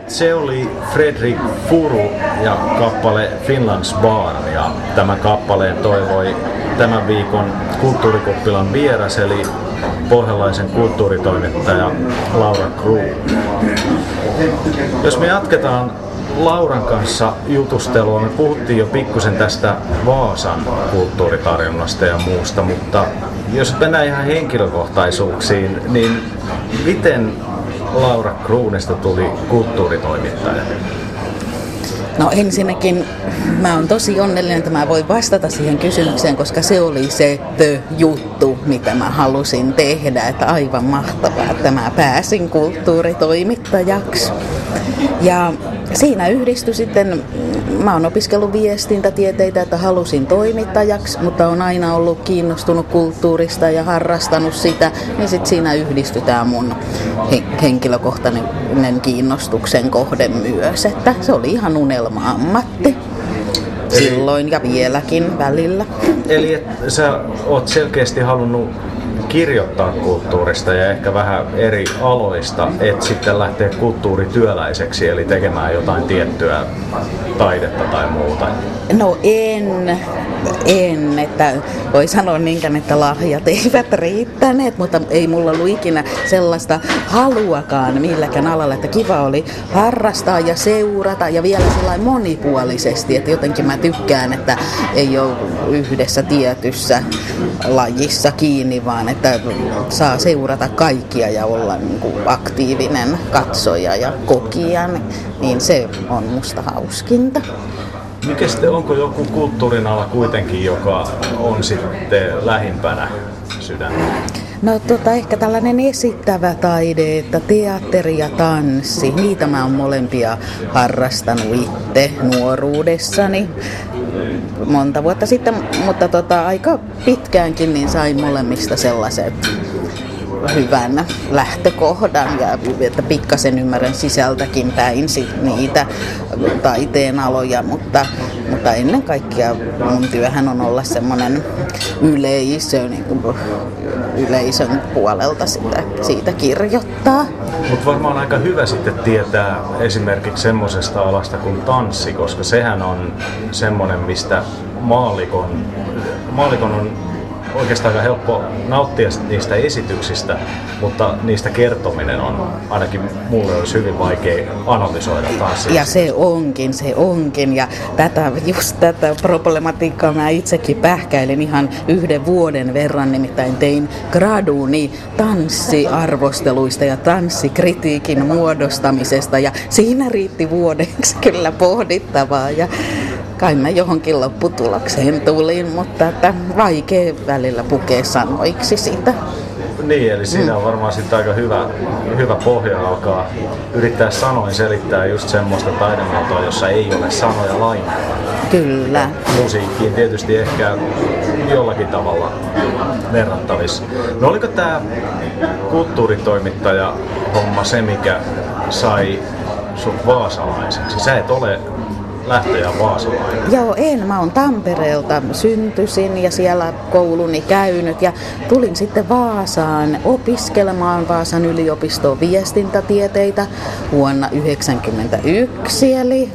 Se oli Fredrik Furu ja kappale Finlands Bar, ja tämän kappaleen toivoi tämän viikon Kulttuurikuppilan vieras, eli pohjalaisen kulttuuritoimittaja Laura Kruun. Jos me jatketaan Lauran kanssa jutustelua, me puhuttiin jo pikkusen tästä Vaasan kulttuuritarjonnasta ja muusta, mutta jos mennään ihan henkilökohtaisuuksiin, niin miten Laura Kruunista tuli kulttuuritoimittaja? No ensinnäkin mä oon tosi onnellinen, että mä voin vastata siihen kysymykseen, koska se oli se juttu, mitä mä halusin tehdä. Että aivan mahtavaa, että mä pääsin kulttuuritoimittajaksi. Ja siinä yhdistyi sitten, mä oon opiskellut viestintätieteitä, että halusin toimittajaksi, mutta on aina ollut kiinnostunut kulttuurista ja harrastanut sitä, niin sitten siinä yhdistyi tää mun henkilökohtainen kiinnostuksen kohde myös, että se oli ihan unelma-ammatti. Silloin ja vieläkin välillä. Eli sä oot selkeästi halunnut kirjoittaa kulttuurista ja ehkä vähän eri aloista, et sitten lähteä kulttuurityöläiseksi, eli tekemään jotain tiettyä taidetta tai muuta? No en, että voi sanoa niinkään, että lahjat eivät riittäneet, mutta ei mulla ollut ikinä sellaista haluakaan milläkään alalla, että kiva oli harrastaa ja seurata ja vielä sellainen monipuolisesti, että jotenkin mä tykkään, että ei ole yhdessä tietyssä lajissa kiinni, vaan että saa seurata kaikkia ja olla niin kuin aktiivinen katsoja ja kokija, niin se on musta hauskinta. Mikä sitten, onko joku kulttuurin ala kuitenkin, joka on sitten lähimpänä sydäntä? No ehkä tällainen esittävä taide, että teatteri ja tanssi, niitä mä oon molempia harrastanut itse nuoruudessani monta vuotta sitten, mutta aika pitkäänkin niin sain molemmista sellaiset hyvän lähtökohdan ja että pikkasen ymmärrän sisältäkin päin niitä taiteen aloja, mutta ennen kaikkea mun työhän on olla semmoinen yleisön puolelta siitä kirjoittaa. Mutta varmaan aika hyvä sitten tietää esimerkiksi semmoisesta alasta kuin tanssi, koska sehän on semmoinen, mistä maallikon on oikeastaan aika helppo nauttia niistä esityksistä, mutta niistä kertominen on ainakin mulle olisi hyvin vaikea analysoida taas. Ja se onkin. Ja tätä problematiikkaa mä itsekin pähkäilin ihan 1 vuoden verran, nimittäin tein graduni tanssiarvosteluista ja tanssikritiikin muodostamisesta ja siinä riitti vuodeksi kyllä pohdittavaa ja kai mä johonkin lopputulokseen tulin, mutta että vaikea välillä pukea sanoiksi sitä. Niin, eli siinä on varmaan sitten aika hyvä pohja alkaa yrittää sanoin selittää just semmoista taidemuotoa, jossa ei ole sanoja lainkaan. Kyllä. Musiikkiin tietysti ehkä jollakin tavalla verrattavissa. No oliko tämä kulttuuritoimittaja homma se, mikä sai sut vaasalaiseksi? Sä et ole lähtöjä vaasalainen. Joo, mä oon Tampereelta syntyisin ja siellä kouluni käynyt ja tulin sitten Vaasaan opiskelemaan Vaasan yliopistoon viestintätieteitä vuonna 1991, eli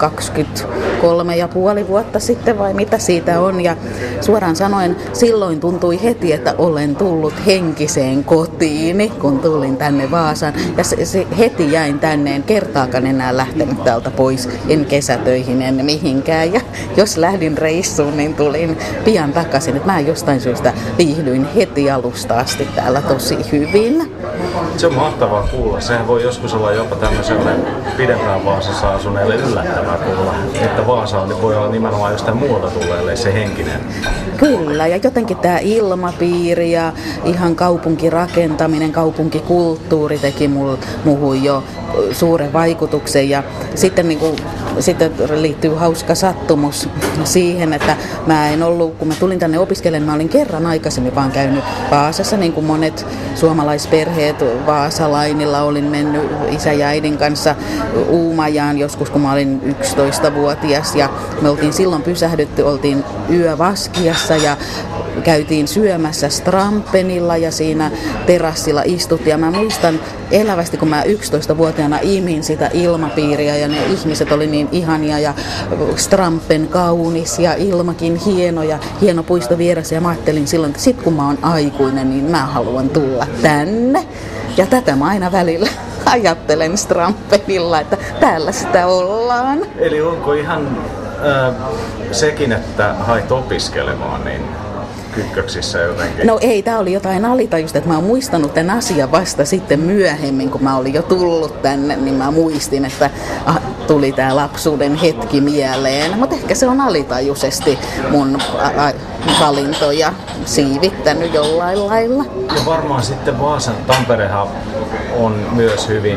23,5 vuotta sitten vai mitä siitä on. Ja suoraan sanoen silloin tuntui heti, että olen tullut henkiseen kotiini, kun tulin tänne Vaasaan. Ja se heti jäin tänne, en kertaakaan enää lähtenyt täältä pois, en kesätöihin, en mihinkään. Ja jos lähdin reissuun, niin tulin pian takaisin. Että mä jostain syystä viihdyin heti alusta asti täällä tosi hyvin. Se on mahtavaa kuulla. Sehän voi joskus olla jopa tämmöiselle pidempään Vaasassa asuneelle yllättävää kuulla, että Vaasa voi olla nimenomaan jostain muualta tulleelle se henkinen. Kyllä, ja jotenkin tämä ilmapiiri ja ihan kaupunkirakentaminen, kaupunkikulttuuri teki muuhun jo suuren vaikutuksen. Ja sitten, sitten liittyy hauska sattumus siihen, että mä en ollut, kun mä tulin tänne opiskelemaan, mä olin kerran aikaisemmin vaan käynyt Vaasassa, niin kuin monet suomalaisperheet Vaasalainilla. Olin mennyt isä ja äidin kanssa Uumajaan joskus, kun mä olin 11-vuotias ja me oltiin silloin pysähdytty, oltiin yövaskiassa ja käytiin syömässä Strampenilla ja siinä terassilla istuttiin. Ja mä muistan elävästi, kun mä 11-vuotiaana imin sitä ilmapiiriä ja ne ihmiset oli niin ihania ja Strampen kaunis ja ilmakin hieno ja hieno puisto vieressä. Ja mä ajattelin silloin, että sit kun mä oon aikuinen, niin mä haluan tulla tänne. Ja tätä mä aina välillä ajattelen Strampenilla, että täällä sitä ollaan. Eli onko ihan sekin, että hait opiskelemaan, niin kytköksissä jotenkin? No ei, tää oli jotain alitajusta, että mä oon muistanut tämän asian vasta sitten myöhemmin, kun mä olin jo tullut tänne, niin mä muistin, että tuli tää lapsuuden hetki mieleen. Mutta ehkä se on alitajuisesti mun valintoja siivittänyt jollain lailla. Ja varmaan sitten Vaasan, Tamperehan on myös hyvin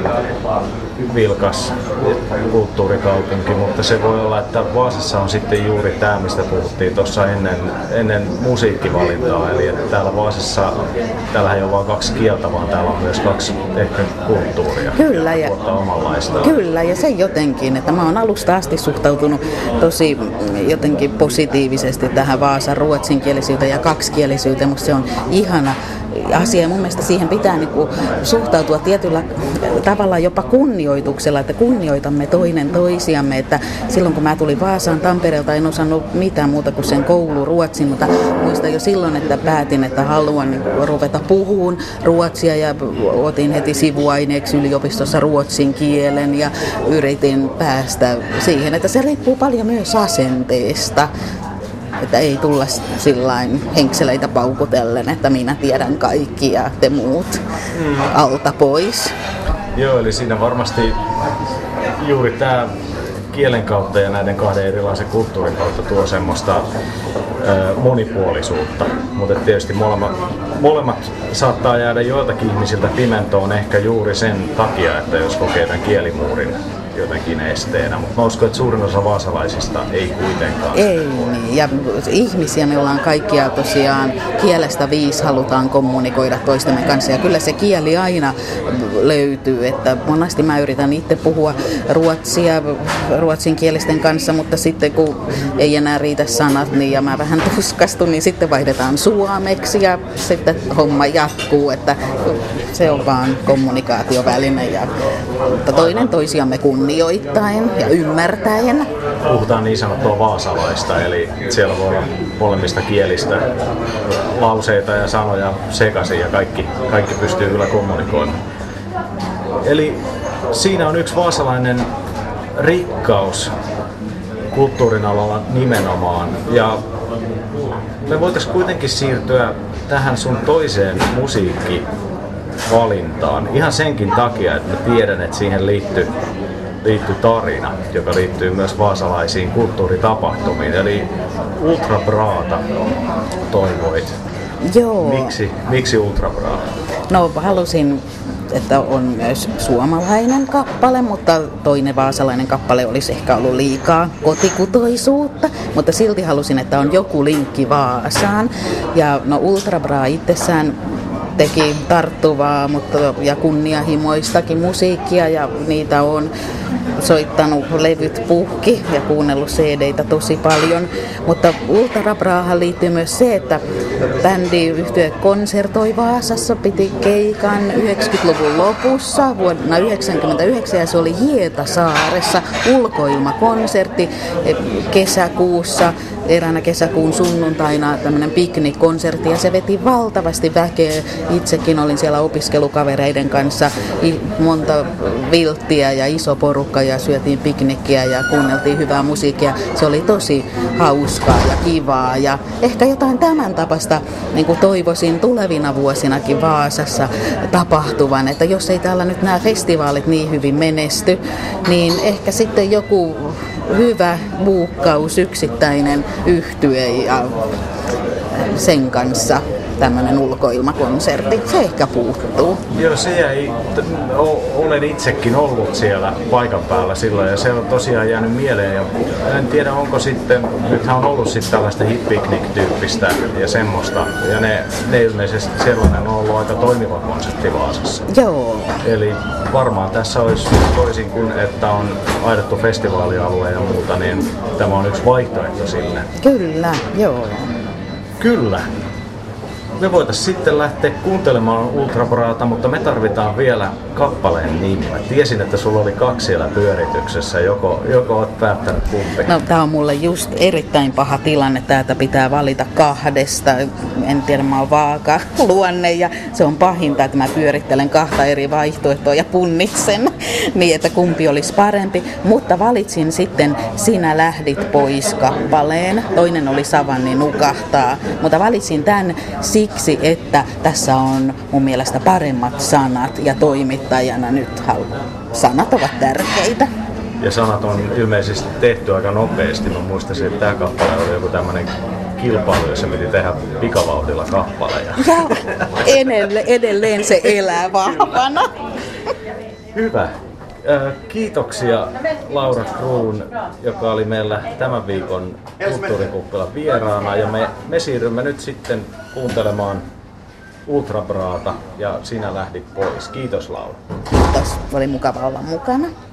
vilkas kulttuurikaupunki, mutta se voi olla, että Vaasassa on sitten juuri tämä, mistä puhuttiin tuossa ennen musiikkivalintaa, eli että täällä Vaasassa, täällähän ei ole vain 2 kieltä, vaan täällä on myös 2 ehkä kulttuuria. Kyllä, ja omanlaista. Kyllä, ja se jotenkin, että mä oon alusta asti suhtautunut tosi jotenkin positiivisesti tähän Vaasan ruotsinkielisyyteen ja kaksikielisyyteen, mutta se on ihana asia ja mun mielestä siihen pitää niinku suhtautua tietyllä tavalla jopa kunnioituksella, että kunnioitamme toinen toisiamme, että silloin kun mä tulin Vaasaan Tampereelta en osannut mitään muuta kuin sen kouluruotsin, mutta muistan jo silloin, että päätin, että haluan niinku ruveta puhumaan ruotsia ja otin heti sivuaineeksi yliopistossa ruotsin kielen ja yritin päästä siihen, että se riippuu paljon myös asenteesta. Että ei tulla sillain henkseleitä paukutellen, että minä tiedän kaikki ja te muut alta pois. Joo, eli siinä varmasti juuri tämä kielen kautta ja näiden 2 erilaisen kulttuurin kautta tuo semmoista monipuolisuutta. Mutta tietysti molemmat saattaa jäädä joiltakin ihmisiltä pimentoon ehkä juuri sen takia, että jos kokee tämän kielimuurin jotenkin esteenä, mutta mä uskon, että suurin osa vaasalaisista ei kuitenkaan. Ei niin, ja ihmisiä me ollaan kaikkia tosiaan kielestä 5 halutaan kommunikoida toistemme kanssa, ja kyllä se kieli aina löytyy, että monesti mä yritän itse puhua ruotsia ruotsinkielisten kanssa, mutta sitten kun ei enää riitä sanat, niin ja mä vähän tuskastun, niin sitten vaihdetaan suomeksi ja sitten homma jatkuu, että se on vaan kommunikaatioväline, mutta toinen toisiamme kunnioittaen ja ymmärtäen. Puhutaan niin sanottua vaasalaista, eli siellä voi olla molemmista kielistä lauseita ja sanoja sekaisin ja kaikki pystyy kyllä kommunikoimaan. Eli siinä on yksi vaasalainen rikkaus kulttuurin alalla nimenomaan. Ja me voitaisiin kuitenkin siirtyä tähän sun toiseen musiikkivalintaan. Ihan senkin takia, että mä tiedän, että siihen liittyy tarina, joka liittyy myös vaasalaisiin kulttuuritapahtumiin. Eli Ultra Brata toivoit. Joo. Miksi Ultra Brata? No halusin, että on myös suomalainen kappale, mutta toinen vaasalainen kappale olisi ehkä ollut liikaa kotikutoisuutta, mutta silti halusin, että on joku linkki Vaasaan. Ja no Ultra Bra itsessään teki tarttuvaa ja kunnianhimoistakin musiikkia ja niitä on soittanut levyt puhki ja kuunnellut CD-tä tosi paljon, mutta Ultra Brahaan liittyy myös se, että bändiyhtye konsertoi Vaasassa, piti keikan 90-luvun lopussa vuonna 1999 ja se oli Hietasaaressa ulkoilmakonsertti kesäkuussa, eräänä kesäkuun sunnuntaina tämmöinen piknikkonsertti ja se veti valtavasti väkeä. Itsekin olin siellä opiskelukavereiden kanssa, monta vilttiä ja iso porukka ja syötiin piknikkiä ja kuunneltiin hyvää musiikkia. Se oli tosi hauskaa ja kivaa ja ehkä jotain tämän tapasta niin kuin toivoisin tulevina vuosinakin Vaasassa tapahtuvan, että jos ei täällä nyt nämä festivaalit niin hyvin menesty, niin ehkä sitten joku hyvä buukkaus, yksittäinen yhtye ja sen kanssa tämmöinen ulkoilmakonsertti. Se ehkä puuttuu. Joo, se jäi. Olen itsekin ollut siellä paikan päällä silloin ja se on tosiaan jäänyt mieleen. Ja en tiedä, onko sitten, nythän on ollut sitten tällaista hit-picnic-tyyppistä ja semmoista. Ja ne ilmeisesti sellainen on ollut aika toimiva konsepti Vaasassa. Joo. Eli varmaan tässä olisi toisin kuin, että on aidattu festivaalialue ja muuta, niin tämä on yksi vaihtoehto sinne. Kyllä, joo. Kyllä. me voitaisiin sitten lähteä kuuntelemaan Ultrabraata, mutta me tarvitaan vielä kappaleen nimi. Mä tiesin, että sulla oli 2 siellä pyörityksessä. Joko oot päättänyt kumpi? No, tää on mulle just erittäin paha tilanne. Täältä pitää valita 2. En tiedä, mä oon vaaka luonne ja se on pahinta, että mä pyörittelen 2 eri vaihtoehtoa ja punnitsen niin, että kumpi olisi parempi. Mutta valitsin sitten Sinä lähdit pois kappaleen. Toinen oli Savanni nukahtaa. Mutta valitsin tämän siksi, että tässä on mun mielestä paremmat sanat ja toimittajana nyt sanat ovat tärkeitä. Ja sanat on ilmeisesti tehty aika nopeasti. Mä muistaisin, että tämä kappale oli joku tämmönen kilpailu, jossa piti tehdä pikavauhdilla kappaleja. Ja edelleen se elää vahvana. Hyvä. Kiitoksia Laura Kruun, joka oli meillä tämän viikon Kulttuurikukkelan vieraana. Ja me siirrymme nyt sitten kuuntelemaan Ultrabraata ja Sinä lähdit pois. Kiitos Laura. Kiitos, oli mukava olla mukana.